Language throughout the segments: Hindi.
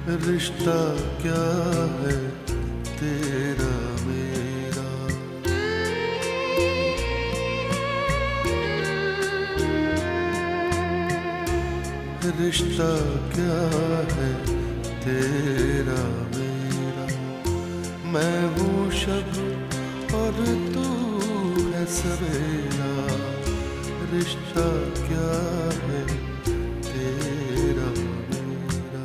रिश्ता क्या है तेरा मेरा। रिश्ता क्या है तेरा मेरा। मैं हूँ शब और तू है सवेरा। रिश्ता क्या है तेरा मेरा।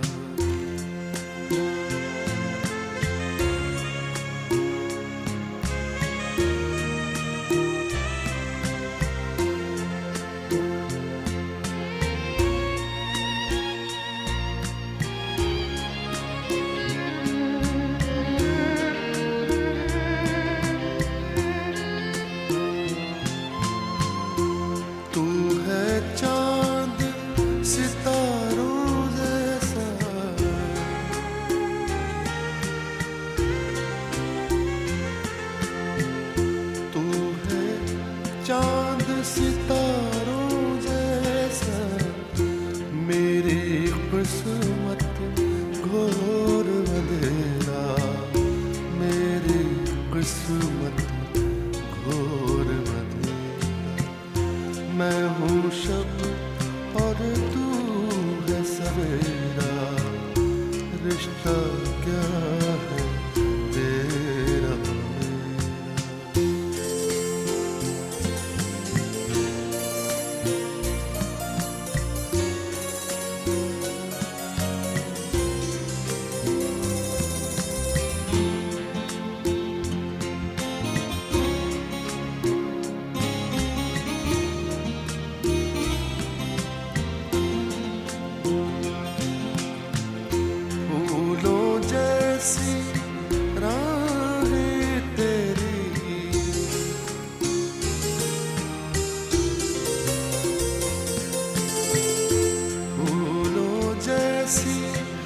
तू है चांद सितारों जैसा। तू है चांद सितारों जैसा। मेरी किस्मत घोर अंधेरा। मेरी किस्मत घोर अंधेरा। मैं हूँ शब और तू है सवेरा। रिश्ता क्या है तेरा मेरा। फूलों जैसी राहें तेरी। फूलों जैसी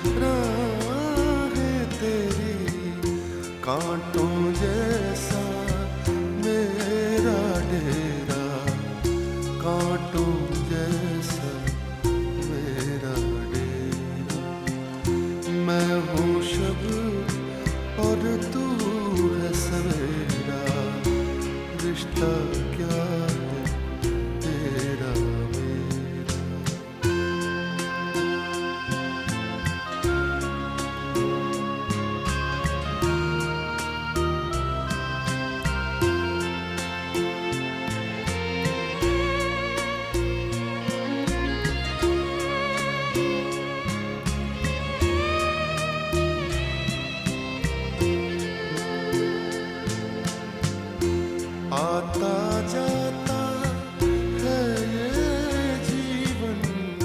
राहें तेरी। कांटों जैसा मेरा डेरा। कांटों जैसा मेरा डेरा। मैं हूँ शब और तू है सवेरा। रिश्ता क्या है तेरा मेरा। आता जाता है ये जीवन।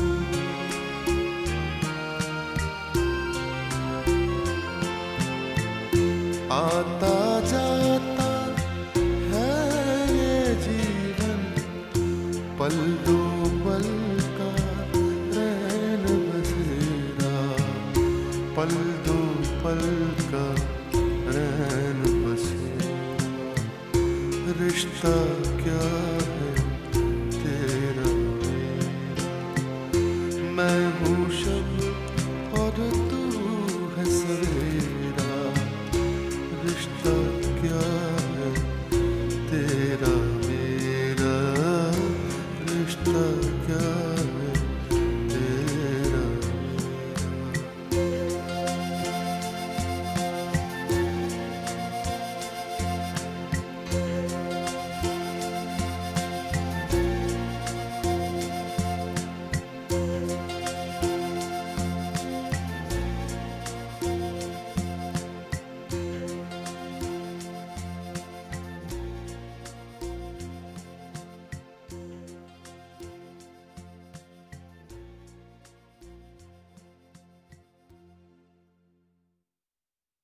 आता जाता है ये जीवन। पल दो पल का रैन बसेरा। पल दो पल का रैन बसेरा। रिश्ता क्या